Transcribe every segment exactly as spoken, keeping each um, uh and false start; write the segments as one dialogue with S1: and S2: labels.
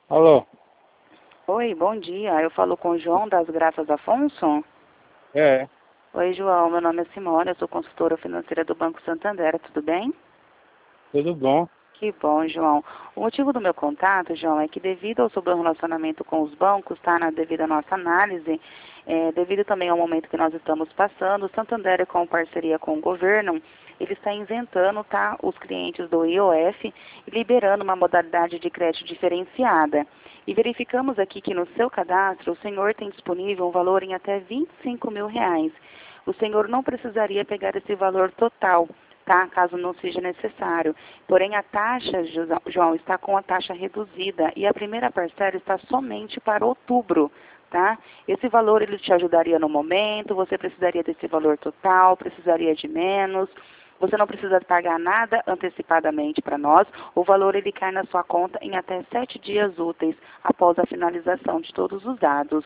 S1: Alô?
S2: Oi, bom dia. Eu falo com o João das Graças Afonso.
S1: É,
S2: Oi, João. Meu nome é Simone, eu sou consultora financeira do Banco Santander. Tudo bem?
S1: tudo bom?
S2: Que bom, João. O motivo do meu contato, João, é que devido ao seu bom relacionamento com os bancos, tá, na devido à nossa análise, é, devido também ao momento que nós estamos passando, o Santander, com parceria com o governo, ele está isentando, tá, os clientes do I O F e liberando uma modalidade de crédito diferenciada. E verificamos aqui que no seu cadastro, o senhor tem disponível um valor em até vinte e cinco mil reais. O senhor não precisaria pegar esse valor total, tá? Caso não seja necessário. Porém, a taxa, João, está com a taxa reduzida e a primeira parcela está somente para outubro, tá? Esse valor ele te ajudaria no momento, você precisaria desse valor total, precisaria de menos. Você não precisa pagar nada antecipadamente para nós. O valor ele cai na sua conta em até sete dias úteis após a finalização de todos os dados.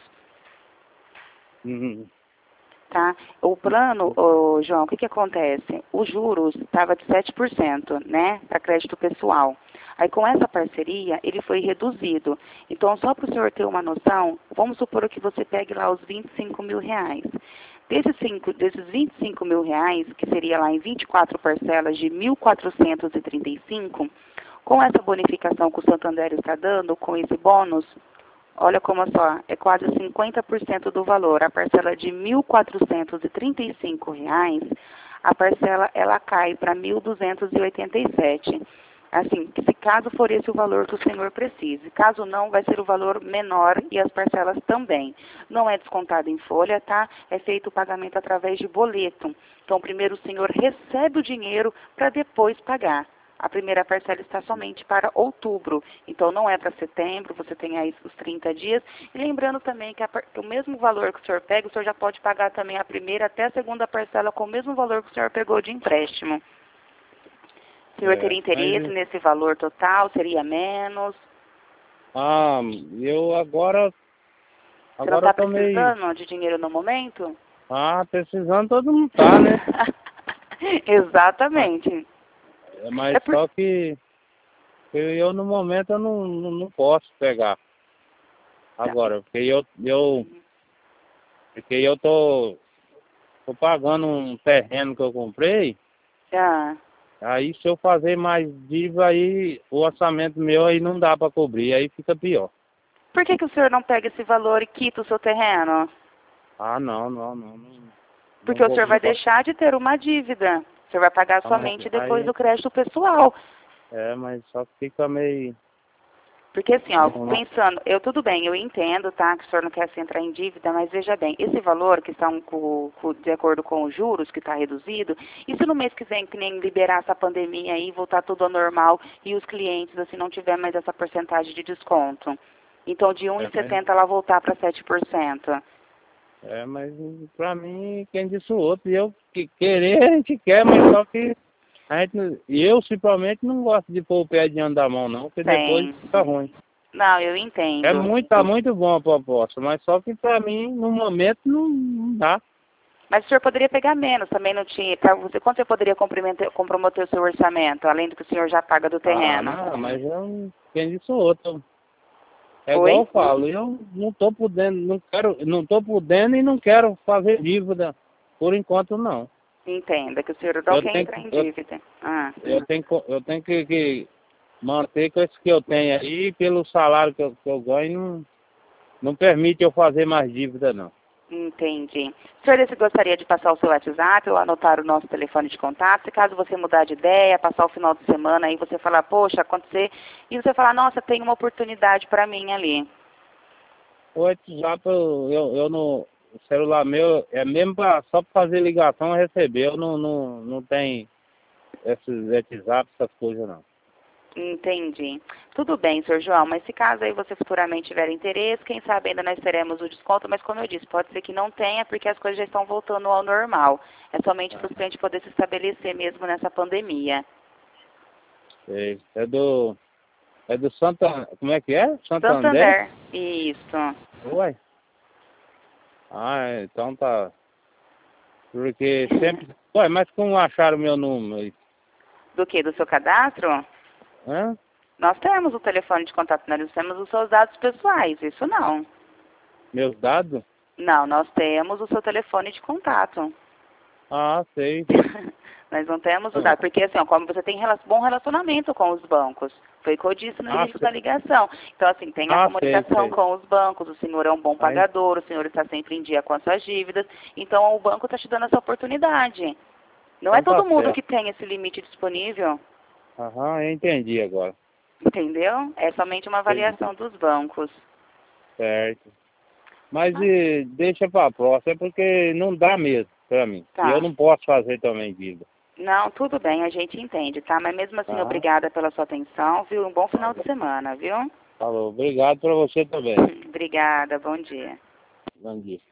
S1: Uhum.
S2: Tá? O plano, ô, João, o que, que acontece? Os juros estava de sete por cento, né, para crédito pessoal. Aí com essa parceria, ele foi reduzido. Então, só para o senhor ter uma noção, vamos supor que você pegue lá os vinte e cinco mil reais. Desses, cinco, desses vinte e cinco mil reais, que seria lá em vinte e quatro parcelas de mil quatrocentos e trinta e cinco, com essa bonificação que o Santander está dando, com esse bônus, olha como só, é quase cinquenta por cento do valor. A parcela de mil quatrocentos e trinta e cinco reais, a parcela ela cai para mil duzentos e oitenta e sete. Assim, se caso for esse o valor que o senhor precise. Caso não, vai ser o valor menor e as parcelas também. Não é descontado em folha, tá? É feito o pagamento através de boleto. Então, primeiro o senhor recebe o dinheiro para depois pagar. A primeira parcela está somente para outubro, então não é para setembro, você tem aí os trinta dias. E lembrando também que, a, que o mesmo valor que o senhor pega, o senhor já pode pagar também a primeira até a segunda parcela com o mesmo valor que o senhor pegou de empréstimo. O senhor
S1: É,
S2: teria interesse
S1: mas,
S2: nesse valor total? Seria menos?
S1: ah, eu agora,
S2: Você não
S1: agora eu
S2: está
S1: tô meio,
S2: precisando de dinheiro no momento?
S1: ah, precisando todo mundo tá, né? Mas,
S2: Exatamente.
S1: é, mas
S2: É por...
S1: só que eu, eu, no momento eu não, não, não posso pegar
S2: Tá.
S1: agora, porque eu, eu, porque eu tô, tô pagando um terreno que eu comprei,
S2: Ah.
S1: aí se eu fazer mais dívida aí, o orçamento meu aí não dá para cobrir, aí fica pior.
S2: Por que, que o senhor não pega esse valor e quita o seu terreno?
S1: Ah, não, não, não, não, não
S2: Porque o
S1: vou,
S2: senhor
S1: não
S2: vai
S1: posso.
S2: deixar de ter uma dívida. O senhor vai pagar
S1: Ah, mas
S2: somente depois
S1: aí,
S2: do crédito pessoal.
S1: é, mas só que fica meio,
S2: Porque assim, ó,
S1: não, não,
S2: pensando, eu tudo bem, eu entendo, tá, que o senhor não quer se entrar em dívida, mas veja bem, esse valor que está um, com, com- de acordo com os juros, que está reduzido, e se no mês que vem, que nem liberar essa pandemia aí, voltar tudo ao normal e os clientes, assim, não tiver mais essa porcentagem de desconto? Então, de
S1: é, mas,
S2: um vírgula setenta ela voltar para sete por cento.
S1: é, mas pra mim, quem disse o outro, e eu que querer, a gente quer, mas só que a gente, não- e eu, principalmente, não gosto de pôr o pé diante da mão, não, porque depois
S2: Tem.
S1: fica ruim.
S2: Não, eu
S1: É
S2: entendo.
S1: muito, tá muito bom a proposta, mas só que pra mim, no momento, não, não dá.
S2: Mas o senhor poderia pegar menos, também não tinha. Pra você, quanto você poderia comprometer, comprometer o seu orçamento, além do que o senhor já paga do
S1: Ah,
S2: terreno?
S1: não, mas eu, quem disse o outro. É igual
S2: Oi?
S1: eu falo, eu não tô podendo, não quero, não tô podendo e não quero fazer dívida, por enquanto não.
S2: Entenda que o senhor não
S1: Eu
S2: quer
S1: tenho,
S2: entrar em
S1: eu,
S2: dívida. Ah,
S1: eu tenho, co- eu tenho que, que manter com esse que eu tenho aí, pelo salário que eu, que eu ganho, não, não permite eu fazer mais dívida, não.
S2: entendi. O senhor esse gostaria de passar o seu WhatsApp ou anotar o nosso telefone de contato? Se caso você mudar de ideia, passar o final de semana aí, você falar, poxa, acontecer, e você falar, nossa, tem uma oportunidade para mim ali.
S1: O WhatsApp, eu, eu, eu no o celular meu, é mesmo pra, só para fazer ligação e receber, eu não, não, não tenho esses WhatsApp, essas coisas, não.
S2: Entendi. Tudo bem, senhor João, mas se caso aí você futuramente tiver interesse, quem sabe ainda nós teremos o desconto, mas como eu disse, pode ser que não tenha, porque as coisas já estão voltando ao normal. É somente para
S1: Ah,
S2: o cliente poder se estabelecer mesmo nessa pandemia.
S1: sei. É do, é do Santa, como é que é? Santander?
S2: Santander. Isso.
S1: Uai. Ah, é, então tá. Porque sempre. Ué, mas como acharam meu número?
S2: Do que? Do seu cadastro?
S1: Hã?
S2: Nós temos o telefone de contato, nós temos os seus dados pessoais, isso não.
S1: Meus dados?
S2: Não, nós temos o seu telefone de contato.
S1: Ah, sei.
S2: Nós não temos o dado, porque assim, ó, como você tem rela- bom relacionamento com os bancos, foi o que eu disse no
S1: Ah,
S2: início
S1: sei.
S2: da ligação. Então, assim, tem a
S1: Ah,
S2: comunicação
S1: sei, sei.
S2: com os bancos, o senhor é um bom
S1: Aí-
S2: pagador, o senhor está sempre em dia com as suas dívidas, então o banco está te dando essa oportunidade. Não é
S1: Então tá
S2: todo mundo
S1: certo.
S2: que tem esse limite disponível,
S1: Aham, eu entendi agora.
S2: entendeu? É somente uma avaliação dos bancos.
S1: Certo. Mas
S2: Ah.
S1: e, deixa pra próxima, é porque não dá mesmo pra mim.
S2: Tá.
S1: E eu não posso fazer também dívida.
S2: Não, tudo bem, a gente entende, tá? Mas mesmo assim,
S1: Aham.
S2: obrigada pela sua atenção, viu? Um bom final de semana, viu?
S1: Falou. Obrigado pra você também.
S2: Obrigada, bom dia.
S1: Bom dia.